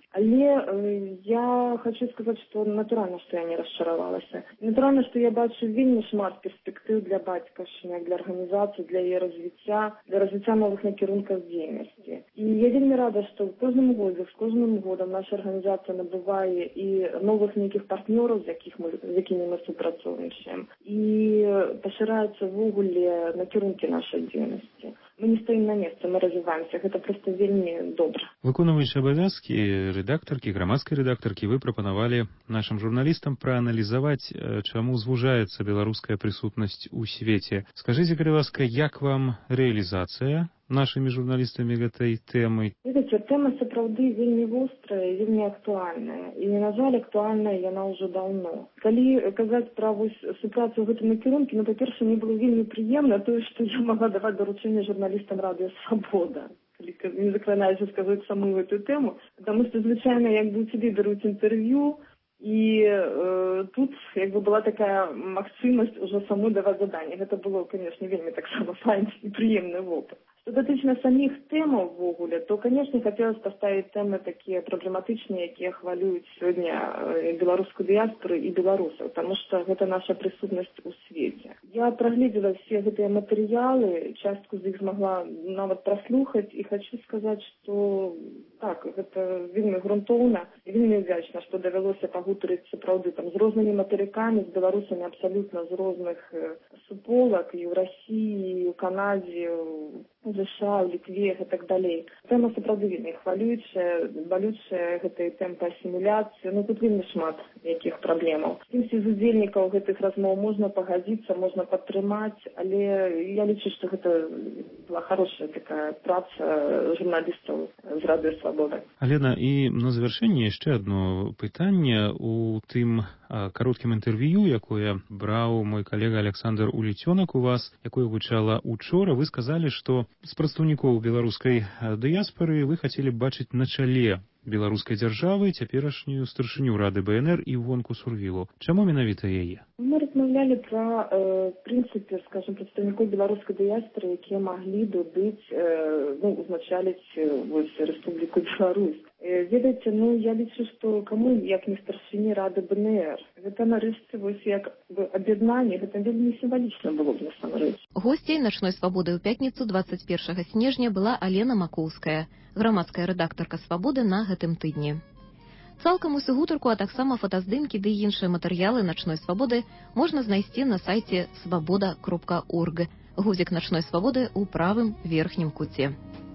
Але я хочу сказаць, што натуральна, што я не расчаравалася. Натуральна, што я бачу вельмі шмат перспектыў для «Бацькаўшчыны», для арганізацыі, для яе развіцця, для развіцця новых накірункаў дзейнасці. І я вельмі рада, што в кожным годзе, з кожным годам наша арганізацыя набывае і новых нейкіх партнёраў, з якімі мы супрацоўнічаем. І пашыраецца ввогуле накірункі нашай дзейнасці. Мы не стоим на месцы, мы развиваемся. Гэта проста вельмі добра. Выконваючы абавязкі рэдактаркі, грамадскай рэдактаркі, вы прапанавалі нашым журналістам прааналізаваць, чаму звужаецца беларуская прысутнасць у свеце. Скажыце, калі ласка, як вам рэалізацыя нашымі журналістамі гэтай тэмы? Ведаеце, тэма сапраўды вельмі вострая, вельмі актуальная. І, на жаль, актуальная яна ўжо даўно. Калі казаць пра супрацу ў гэтым накірунку, па-першае, мне было вельмі прыемна тое, што я магла даваць даручэнне журналістам радыё «Свабода». Не закранаючи сказать саму эту тему, потому что звычайно як бы у тебе берут интервью, и тут як бы была такая магчымасць уже саму даваць заданне. Гэта было, конечно, вельмі таксама файны і прыемны опыт. Что датычна самих тэмаў ввогуле, то, конечно, хотелось поставить темы такие проблематичные, якія хвалююць сегодня беларускую дыяспору и белорусов, потому что это наша присутность у свете. Я проглядела все гэтыя матэрыялы, частку з іх змагла нават праслухаць, и хочу сказать, что так, это вельмі грунтоўна, вельмі вдячна, что давялося пагутарыць сапраўды там з рознымі матэрыкамі, з беларусамі абсолютно з розных суполак, и в России, и в Канаде, в США, в Літве и так далей. Тэма сапраўды вельмі хвалючая, балючая гэтай тэмпы асіміляцыі. Ну, тут вельмі шмат якіх праблемаў. З кімсьці з удзельнікаў гэтых размоў можна пагадзіцца, можна падтрымаць, але я лічу, што гэта была хорошая такая праца журналістаў з радыё «Свабода». Алена, і на завяршэнне яшчэ адно пытанне. У тым кароткім інтэрв'ю, якое браў мой калега Александр Уліцёнак у вас, якое гучала учора, вы сказалі, што з прадстаўнікоў беларускай дыяспоры вы хацелі б бачыць на чале беларускай дзяржавы цяперашнюю старшыню рады БНР Івонку Сурвілу. Чаму менавіта яе? Мы размаўлялі пра, в прынцыпе, скажем, прадстаўнікоў беларускай дыяспоры, якія маглі бы быць, узначаліць Рэспубліку Беларусь. Ведаеце, я лічу, што каму як не старшыні рады БНР. Гэта нарэшце як аб'яднанне, гэта вельмі сімвалічна было б насамрэч. Госцей «Начной свабоды» ў пятніцу 21 снежня была Алена Макоўская, грамадская рэдактарка «Свабоды» на гэтым тыдні. Цалкам усю гутарку, а таксама фотаздымкі ды іншыя матэрыялы «Начной свабоды» можна знайсці на сайце свабода.орг. Гузік «Начной свабоды» у правым верхнім куце.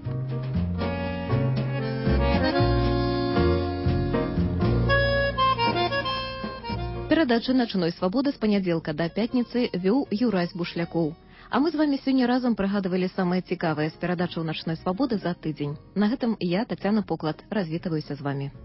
Перадача «Начной свабоды» з панядзелка да пятніцы вёў Юрась Бушлякоў. А мы з вамі сёння разам прыгадывалі самае цікавае з перадачаў «Начной свабоды» за тыдзень. На гэтым я, Тацяна Поклад, развітваюся з вамі.